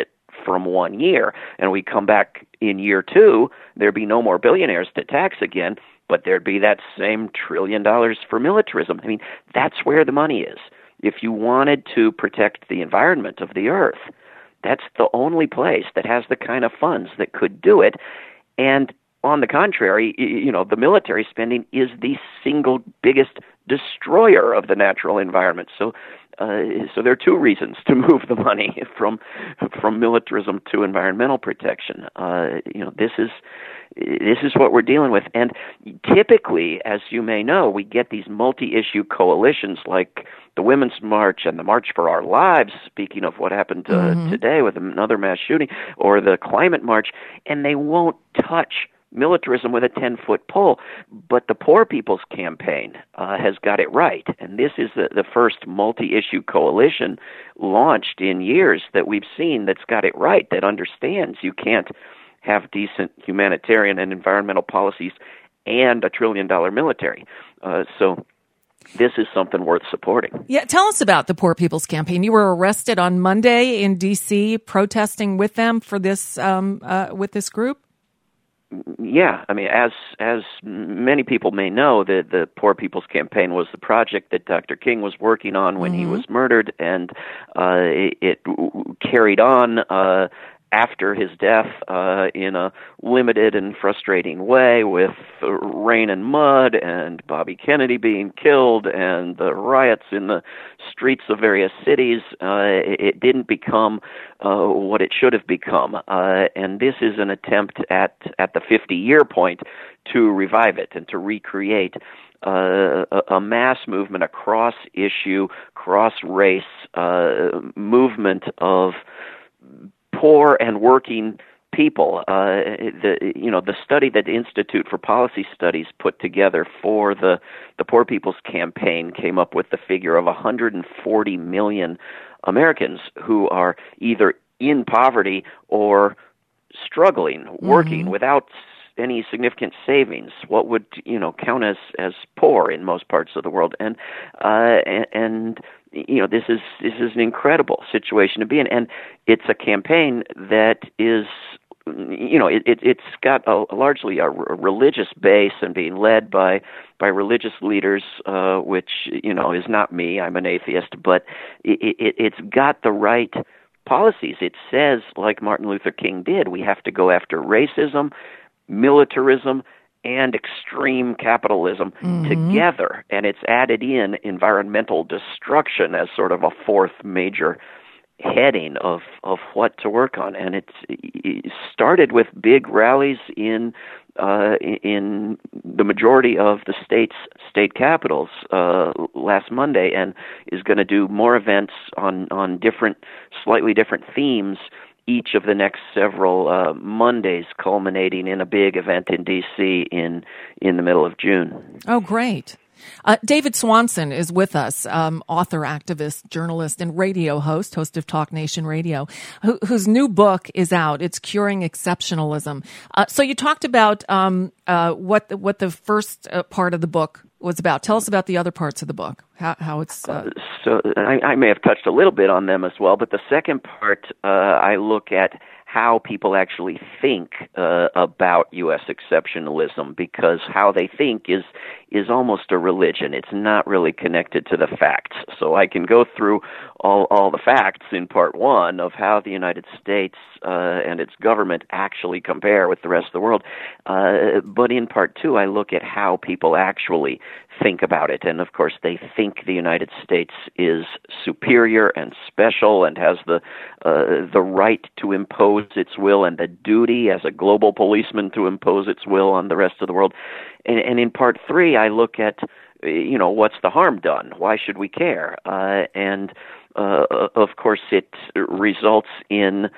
from one year, and we come back in year two, there'd be no more billionaires to tax again, but there'd be that same trillion dollars for militarism. I mean, that's where the money is. If you wanted to protect the environment of the earth, that's the only place that has the kind of funds that could do it. And on the contrary, you know, the military spending is the single biggest destroyer of the natural environment. So, uh, so there are two reasons to move the money from from militarism to environmental protection. Uh, you know, this is this is what we're dealing with, and typically, as you may know, we get these multi-issue coalitions like the Women's March and the March for Our Lives, speaking of what happened uh, mm-hmm. today with another mass shooting, or the Climate March, and they won't touch militarism with a ten-foot pole. But the Poor People's Campaign uh, has got it right, and this is the, the first multi-issue coalition launched in years that we've seen that's got it right, that understands you can't have decent humanitarian and environmental policies and a trillion-dollar military. Uh, so this is something worth supporting. Yeah, tell us about the Poor People's Campaign. You were arrested on Monday in D C protesting with them for this um, uh, with this group. Yeah, I mean, as as many people may know, the the Poor People's Campaign was the project that Doctor King was working on when mm-hmm. he was murdered, and uh, it, it carried on Uh, after his death uh, in a limited and frustrating way, with uh, rain and mud and Bobby Kennedy being killed and the riots in the streets of various cities. Uh, it, it didn't become uh, what it should have become. Uh, and this is an attempt at, at the fifty-year point to revive it and to recreate Uh, a, a mass movement, a cross-issue, cross-race uh, movement of poor and working people. Uh, the you know the study that the Institute for Policy Studies put together for the the Poor People's Campaign came up with the figure of one hundred forty million Americans who are either in poverty or struggling, working mm-hmm. without any significant savings, what would you know count as as poor in most parts of the world, and uh, and, and you know this is this is an incredible situation to be in, and it's a campaign that is you know it, it it's got a, largely a, a religious base and being led by by religious leaders, uh, which you know is not me. I'm an atheist, but it, it, it's got the right policies. It says, like Martin Luther King did, we have to go after racism, militarism, and extreme capitalism mm-hmm. together, and it's added in environmental destruction as sort of a fourth major heading of, of what to work on. And it's, it started with big rallies in uh, in the majority of the state's state capitals uh, last Monday, and is going to do more events on, on different, slightly different themes each of the next several uh, Mondays, culminating in a big event in D C in in the middle of June. Oh, great. Uh, David Swanson is with us, um, author, activist, journalist, and radio host, host of Talk Nation Radio, who, whose new book is out. It's Curing Exceptionalism. Uh, so you talked about um, uh, what the, what the first uh, part of the book was about. Tell us about the other parts of the book, how, how it's... Uh... Uh, so I, I may have touched a little bit on them as well, but the second part, uh, I look at how people actually think uh, about U S exceptionalism, because how they think is is almost a religion. It's not really connected to the facts. So I can go through all, all the facts in part one of how the United States uh, and its government actually compare with the rest of the world. Uh, but in part two, I look at how people actually think about it. And of course, they think the United States is superior and special and has the uh, the right to impose its will and the duty as a global policeman to impose its will on the rest of the world. And, and in part three, I look at, you know, what's the harm done? Why should we care? Uh, and uh, of course, it results in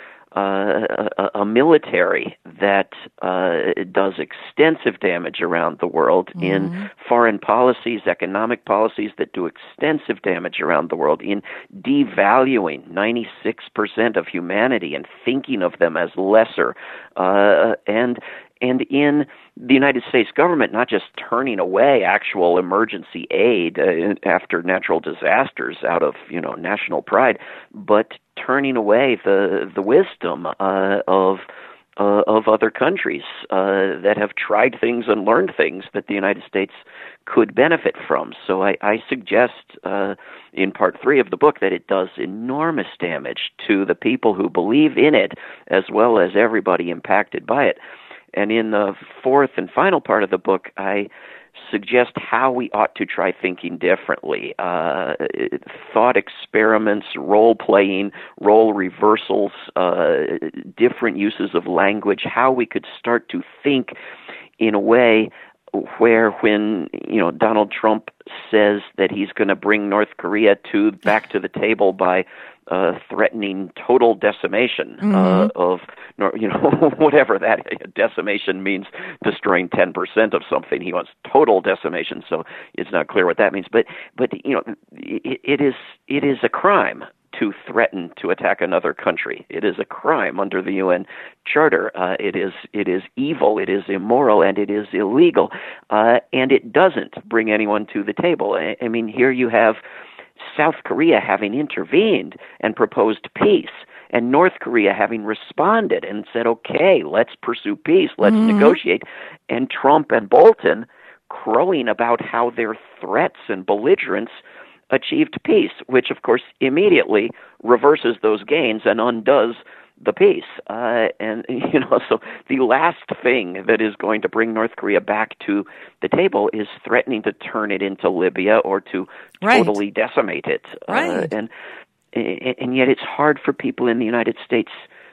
Uh, a, a military that uh, does extensive damage around the world mm-hmm. in foreign policies, economic policies that do extensive damage around the world, in devaluing ninety-six percent of humanity and thinking of them as lesser, uh, and and in the United States government not just turning away actual emergency aid uh, after natural disasters out of, you know, national pride, but turning away the the wisdom uh, of uh, of other countries uh, that have tried things and learned things that the United States could benefit from. So I, I suggest uh, in part three of the book that it does enormous damage to the people who believe in it, as well as everybody impacted by it. And in the fourth and final part of the book, I suggest how we ought to try thinking differently. Uh, thought experiments, role-playing, role reversals, uh, different uses of language, how we could start to think in a way where when, you know, Donald Trump says that he's going to bring North Korea to back to the table by uh, threatening total decimation mm-hmm. uh, of, you know, whatever that decimation means, destroying ten percent of something. He wants total decimation, so it's not clear what that means. But, but you know, it, it is it is a crime to threaten to attack another country. It is a crime under the U N Charter. Uh, it is it is evil, it is immoral, and it is illegal. Uh, and it doesn't bring anyone to the table. I, I mean, here you have South Korea having intervened and proposed peace, and North Korea having responded and said, okay, let's pursue peace, let's mm-hmm. negotiate, and Trump and Bolton crowing about how their threats and belligerence achieved peace, which, of course, immediately reverses those gains and undoes the peace. Uh, and, you know, so the last thing that is going to bring North Korea back to the table is threatening to turn it into Libya or to right. totally decimate it. Right. Uh, and, and yet it's hard for people in the United States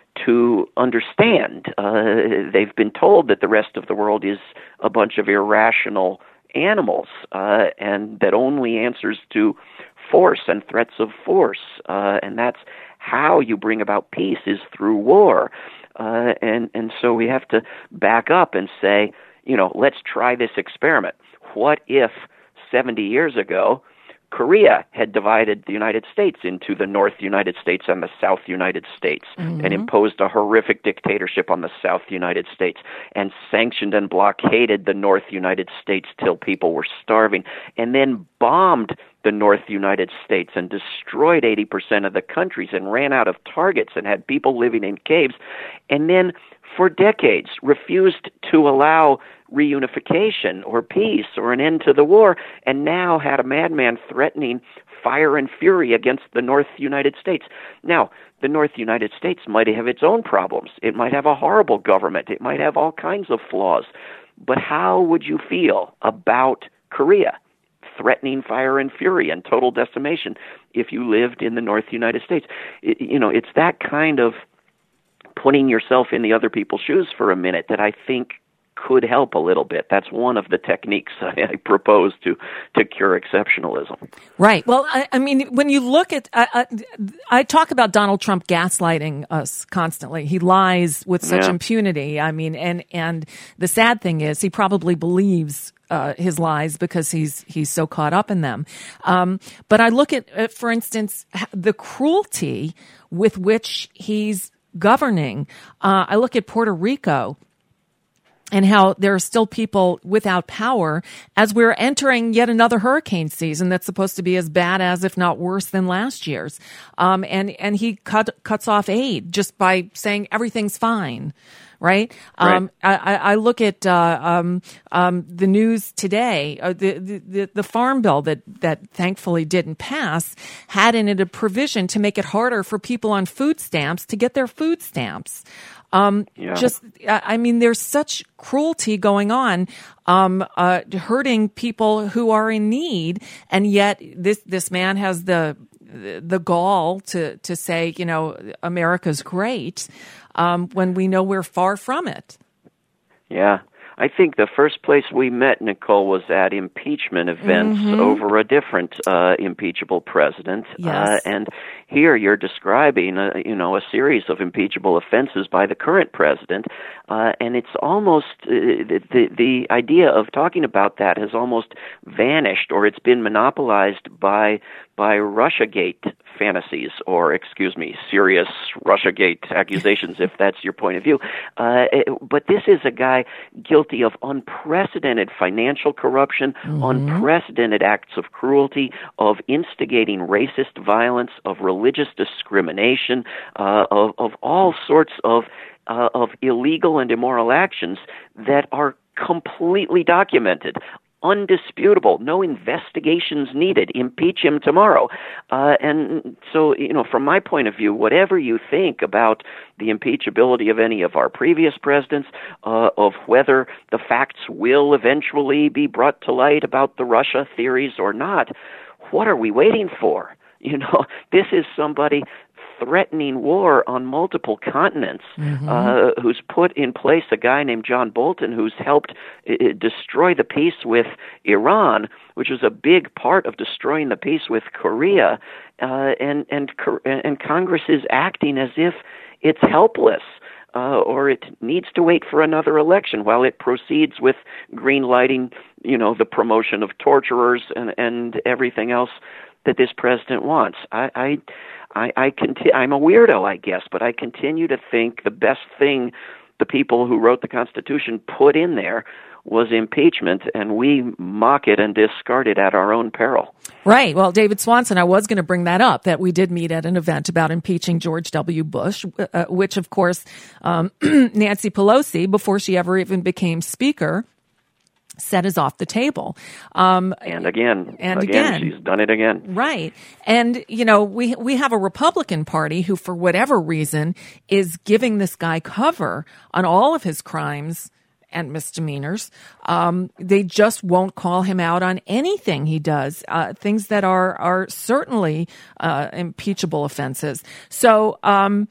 to understand. Uh, they've been told that the rest of the world is a bunch of irrational animals, uh, and that only answers to force and threats of force, uh, and that's how you bring about peace, is through war. Uh, and and so we have to back up and say, you know, let's try this experiment. What if seventy years ago Korea had divided the United States into the North United States and the South United States, mm-hmm. and imposed a horrific dictatorship on the South United States, and sanctioned and blockaded the North United States till people were starving, and then bombed the North United States and destroyed eighty percent of the countries and ran out of targets and had people living in caves, and then for decades refused to allow reunification or peace or an end to the war, and now had a madman threatening fire and fury against the North United States. Now, the North United States might have its own problems. It might have a horrible government. It might have all kinds of flaws. But how would you feel about Korea threatening fire and fury and total decimation if you lived in the North United States? It, you know, it's that kind of putting yourself in the other people's shoes for a minute that I think could help a little bit. That's one of the techniques I, I propose to to cure exceptionalism. Right. Well, I, I mean, when you look at, I, I, I talk about Donald Trump gaslighting us constantly. He lies with such yeah. impunity. I mean, and and the sad thing is, he probably believes Uh, his lies because he's he's so caught up in them. Um, but I look at, uh, for instance, the cruelty with which he's governing. Uh, I look at Puerto Rico and how there are still people without power as we're entering yet another hurricane season that's supposed to be as bad as, if not worse, than last year's. Um, and and he cut, cuts off aid just by saying everything's fine. Right. right. Um, I, I look at uh, um, um, the news today. Uh, the, the the farm bill that that thankfully didn't pass had in it a provision to make it harder for people on food stamps to get their food stamps. Um, yeah. Just, I mean, there's such cruelty going on, um, uh, hurting people who are in need, and yet this this man has the the gall to to say, you know, America's great. Um, when we know we're far from it. Yeah. I think the first place we met, Nicole, was at impeachment events mm-hmm. over a different uh, impeachable president. Yes. Uh, and here you're describing, a, you know, a series of impeachable offenses by the current president. Uh, and it's almost, uh, the, the idea of talking about that has almost vanished, or it's been monopolized by by Russiagate fantasies or, excuse me, serious Russiagate accusations, if that's your point of view. Uh, but this is a guy guilty of unprecedented financial corruption, mm-hmm. unprecedented acts of cruelty, of instigating racist violence, of religious discrimination, uh, of, of all sorts of uh, of illegal and immoral actions that are completely documented, undisputable, no investigations needed. Impeach him tomorrow. Uh, and so, you know, from my point of view, whatever you think about the impeachability of any of our previous presidents, uh, of whether the facts will eventually be brought to light about the Russia theories or not, what are we waiting for? You know, this is somebody threatening war on multiple continents, mm-hmm. uh, who's put in place a guy named John Bolton who's helped uh, destroy the peace with Iran, which was a big part of destroying the peace with Korea, uh, and, and, and Congress is acting as if it's helpless. Uh, or it needs to wait for another election while it proceeds with green-lighting, you know, the promotion of torturers and, and everything else that this president wants. I, I, I, I conti- I'm a weirdo, I guess, but I continue to think the best thing the people who wrote the Constitution put in there was impeachment, and we mock it and discard it at our own peril. Right. Well, David Swanson, I was going to bring that up, that we did meet at an event about impeaching George W. Bush, uh, which, of course, um, Nancy Pelosi, before she ever even became Speaker, said is off the table. Um, and again, and again, again, she's done it again. Right. And, you know, we, we have a Republican Party who, for whatever reason, is giving this guy cover on all of his crimes and misdemeanors. Um, they just won't call him out on anything he does, uh, things that are, are certainly, uh, impeachable offenses. So, um,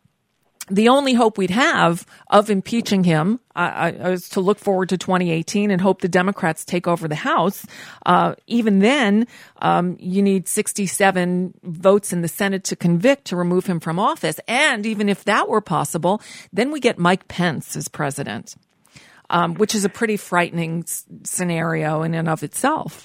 the only hope we'd have of impeaching him uh, is to look forward to twenty eighteen and hope the Democrats take over the House. Uh, even then, um, you need sixty-seven votes in the Senate to convict to remove him from office. And even if that were possible, then we get Mike Pence as president, um, which is a pretty frightening s- scenario in and of itself.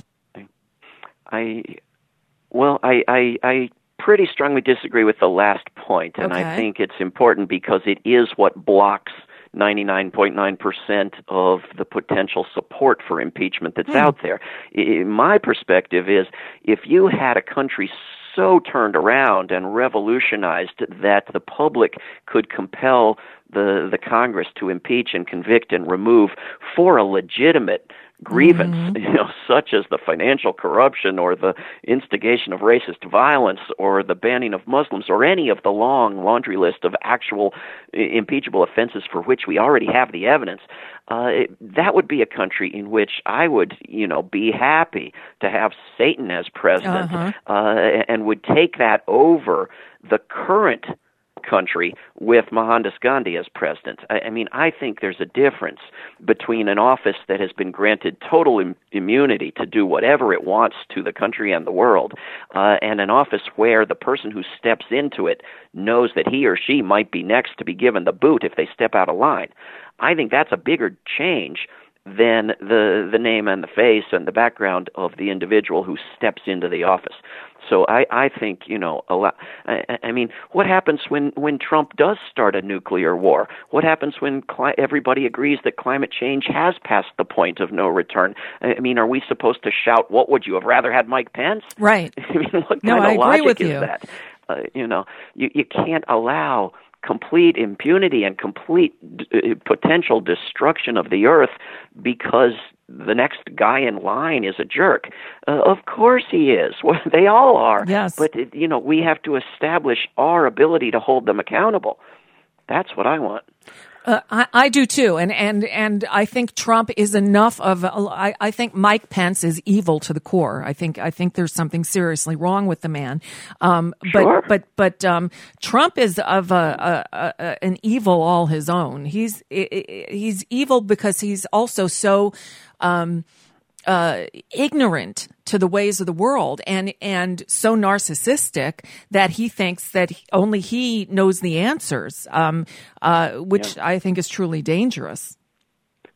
I, well, I, I, I pretty strongly disagree with the last point, and Okay. I think it's important because it is what blocks ninety-nine point nine percent of the potential support for impeachment that's Hmm. out there. I, my perspective is if you had a country so turned around and revolutionized that the public could compel the, the Congress to impeach and convict and remove for a legitimate grievance, mm-hmm. you know, such as the financial corruption or the instigation of racist violence or the banning of Muslims or any of the long laundry list of actual uh, impeachable offenses for which we already have the evidence, uh, it, that would be a country in which I would, you know, be happy to have Satan as president, Uh-huh. uh, and would take that over the current country with Mohandas Gandhi as president. I, I mean, I think there's a difference between an office that has been granted total im- immunity to do whatever it wants to the country and the world, uh, and an office where the person who steps into it knows that he or she might be next to be given the boot if they step out of line. I think that's a bigger change than the the name and the face and the background of the individual who steps into the office. So I, I think, you know, a lot, I, I mean, what happens when, when Trump does start a nuclear war? What happens when cli- everybody agrees that climate change has passed the point of no return? I mean, are we supposed to shout, what would you have rather had Mike Pence? Right. I mean, what No, kind I of agree logic with is you. that? Uh, you know, you, you can't allow complete impunity and complete uh, potential destruction of the earth because the next guy in line is a jerk. Uh, of course he is. Well, they all are. Yes. But, it, you know, we have to establish our ability to hold them accountable. That's what I want. Uh, I, I do too, and and and I think Trump is enough of. A, I, I think Mike Pence is evil to the core. I think I think there's something seriously wrong with the man. Um, but Sure. but but um, Trump is of a, a, a an evil all his own. He's he's evil because he's also so um, uh, ignorant to the ways of the world and and so narcissistic that he thinks that he, only he knows the answers, um, uh, which Yeah. I think is truly dangerous.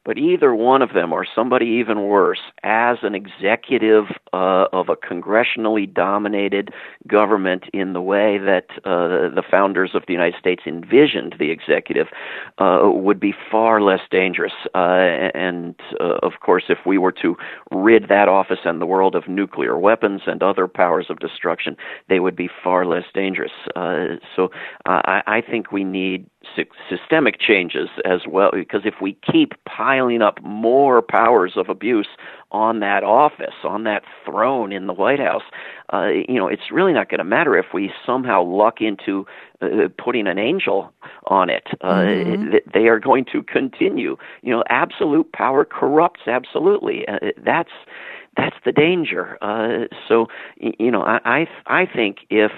But either one of them, or somebody even worse, as an executive uh, of a congressionally dominated government in the way that uh, the founders of the United States envisioned the executive, uh, would be far less dangerous. Uh, and, uh, of course, if we were to rid that office and the world of nuclear weapons and other powers of destruction, they would be far less dangerous. Uh, so uh, I, I think we need systemic changes as well, because if we keep piling up more powers of abuse on that office, on that throne in the White House, uh, you know, it's really not going to matter if we somehow luck into uh, putting an angel on it. Uh, mm-hmm. it. They are going to continue. You know, absolute power corrupts absolutely. Uh, that's that's the danger. Uh, so, you know, I I, I think if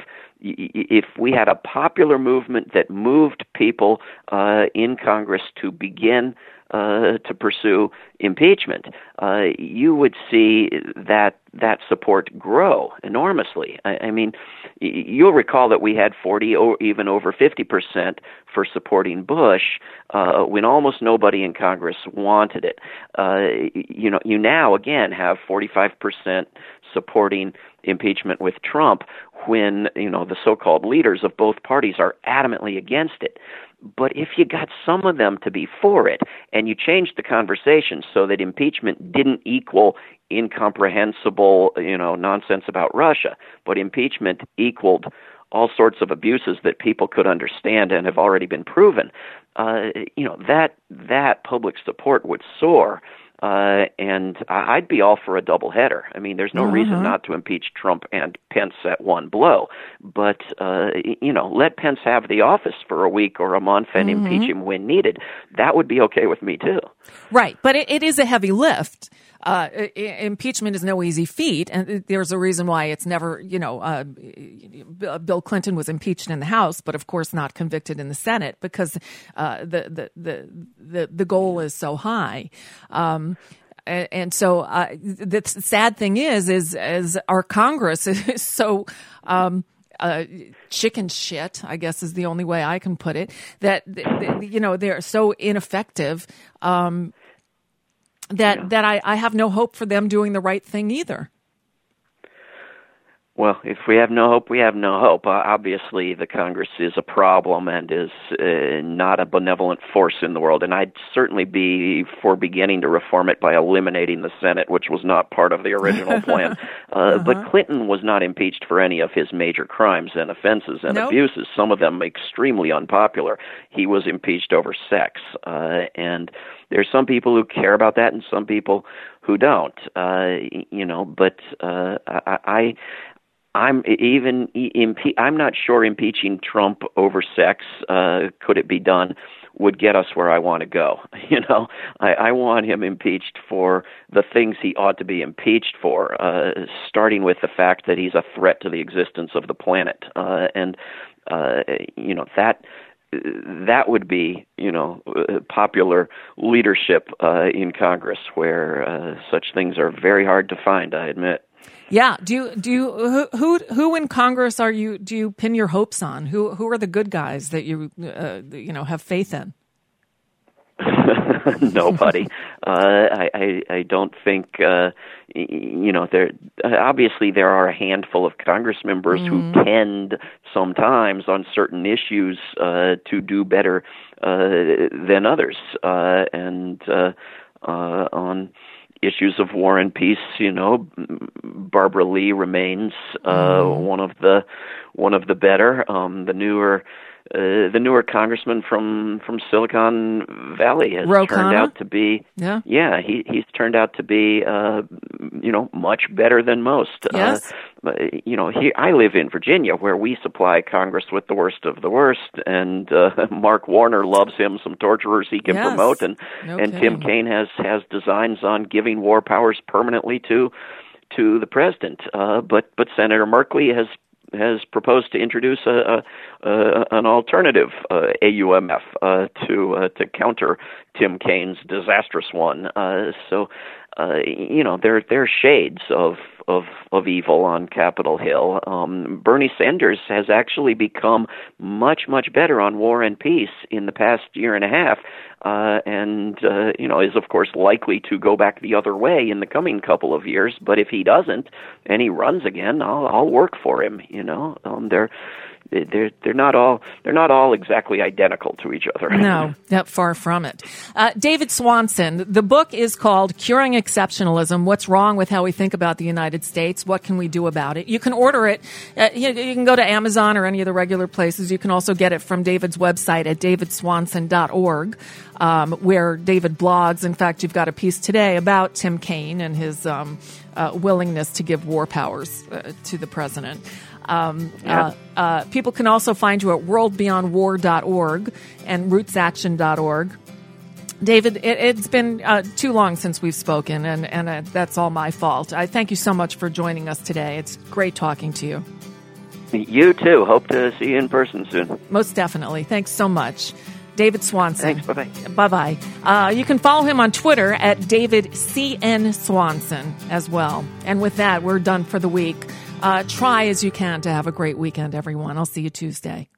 If we had a popular movement that moved people uh, in Congress to begin uh, to pursue impeachment, uh, you would see that that support grow enormously. I, I mean, you'll recall that we had forty or even over fifty percent for supporting Bush uh, when almost nobody in Congress wanted it. Uh, you know, you now again have forty-five percent supporting impeachment with Trump, when, you know, the so-called leaders of both parties are adamantly against it. But if you got some of them to be for it, and you changed the conversation so that impeachment didn't equal incomprehensible, you know, nonsense about Russia, but impeachment equaled all sorts of abuses that people could understand and have already been proven, uh, you know, that that public support would soar. Uh, and I'd be all for a doubleheader. I mean, there's no uh-huh. reason not to impeach Trump and Pence at one blow. But, uh, you know, let Pence have the office for a week or a month and mm-hmm. impeach him when needed. That would be okay with me, too. Right. But it, it is a heavy lift. Uh, impeachment is no easy feat, and there's a reason why it's never, you know, uh, Bill Clinton was impeached in the House, but of course not convicted in the Senate, because uh, the, the the the the goal is so high. Um, and, and so uh, the sad thing is, is as our Congress is so. Um, Uh, chicken shit, I guess is the only way I can put it, that, you know, they're so ineffective um, that yeah. that I, I have no hope for them doing the right thing either. Well, if we have no hope, we have no hope. Uh, obviously, the Congress is a problem and is uh, not a benevolent force in the world. And I'd certainly be for beginning to reform it by eliminating the Senate, which was not part of the original plan. Uh, uh-huh. But Clinton was not impeached for any of his major crimes and offenses and nope. abuses, some of them extremely unpopular. He was impeached over sex. Uh, and there's some people who care about that and some people who don't. Uh, you know, but uh, I... I I'm even impe- I'm not sure impeaching Trump over sex, uh, could it be done, would get us where I want to go. You know, I, I want him impeached for the things he ought to be impeached for, uh, starting with the fact that he's a threat to the existence of the planet. Uh, and, uh, you know, that that would be, you know, popular leadership uh, in Congress, where uh, such things are very hard to find, I admit. Yeah. Do you, do you, who, who, who in Congress are you, do you pin your hopes on? Who, who are the good guys that you, uh, you know, have faith in? Nobody. uh, I, I, I don't think, uh, you know, there, obviously there are a handful of Congress members mm-hmm. who tend sometimes on certain issues, uh, to do better, uh, than others. Uh, and, uh, uh, on, issues of war and peace, you know, Barbara Lee remains uh, mm. one of the one of the better. Um, the newer uh, the newer congressman from, from Silicon Valley has Ro turned Khanna? out to be yeah yeah he he's turned out to be uh, you know much better than most. Yes. Uh, you know, he, I live in Virginia, where we supply Congress with the worst of the worst, and uh, Mark Warner loves him some torturers he can yes. promote, and no and kidding. Tim Kaine has has designs on giving war powers permanently to to the president. Uh, but but Senator Merkley has has proposed to introduce a, a, a an alternative uh, A U M F uh, to uh, to counter Tim Kaine's disastrous one. Uh, so uh, you know, there there are shades of of of evil on Capitol Hill. Um, Bernie Sanders has actually become much much better on war and peace in the past year and a half, uh, and uh, you know, is of course likely to go back the other way in the coming couple of years. But if he doesn't and he runs again, I'll I'll work for him. You know, um, they're. They're they're not all they're not all exactly identical to each other. No, that far from it. Uh, David Swanson, the book is called "Curing Exceptionalism: What's Wrong with How We Think About the United States? What Can We Do About It?" You can order it. Uh, you, you can go to Amazon or any of the regular places. You can also get it from David's website at david swanson dot org, um, where David blogs. In fact, you've got a piece today about Tim Kaine and his um, uh, willingness to give war powers uh, to the president. Um, yeah. uh, uh, people can also find you at world beyond war dot org and roots action dot org. David, it, it's been uh, too long since we've spoken, and, and uh, that's all my fault. I thank you so much for joining us today. It's great talking to you. You too. Hope to see you in person soon. Most definitely. Thanks so much. David Swanson. Thanks. Bye-bye. Bye-bye. Uh, you can follow him on Twitter at David C N Swanson as well. And with that, we're done for the week. Uh, try as you can to have a great weekend, everyone. I'll see you Tuesday.